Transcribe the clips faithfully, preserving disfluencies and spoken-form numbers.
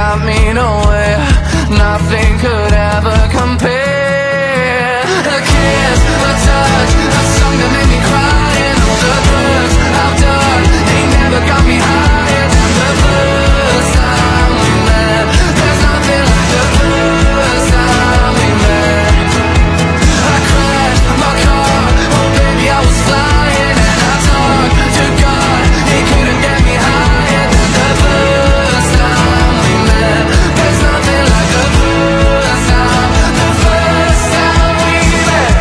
got me nowhere. Nothing could ever compare. A kiss, a touch, a song that made me cry, and all the drugs I've done, they never got me higher than the first time we met. There's nothing like the first time we met. I crashed my car, oh baby I was flying, and I talked to God, he couldn't get me higher than the first time we met. There's nothing like the first time, the first time we met.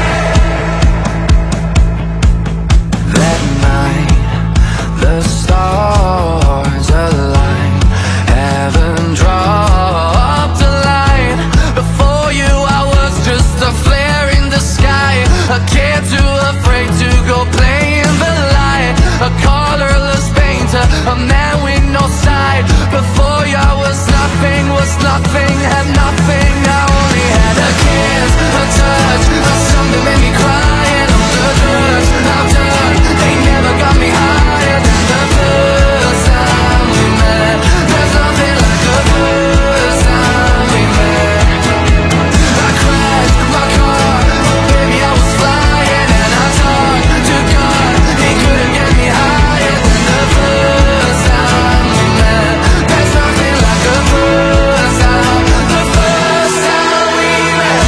That night, the stars aligned, heaven dropped a line. Before you I was just a flare in the sky, a kid too afraid to go play in the light, a colorless painter, a man with no side. Before you I was nothing, was nothing, had nothing. I only had a kiss, a touch, a song that made me cry, and all the drugs I've done, they never got me higher than the first time we met. There's nothing like the first time we met. I crashed my car, oh baby I was flying, and I talked to God, he couldn't get me higher than the first time we met. There's nothing like the first time, the first time we met.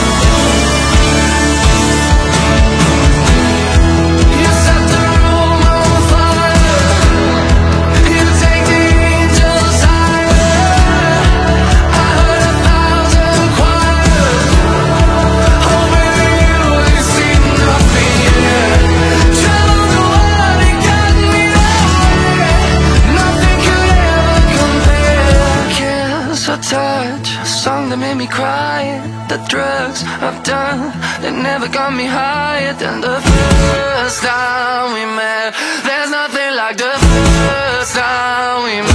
You set the room on fire, you take the angels higher. I heard a thousand choirs, oh baby you ain't seen nothing yet. Traveled the world and got me nowhere. Nothing could ever compare. A kiss, a touch, a song that made me cry, the drugs I've done, they never got me higher than the first time we met. There's nothing like the first time we met.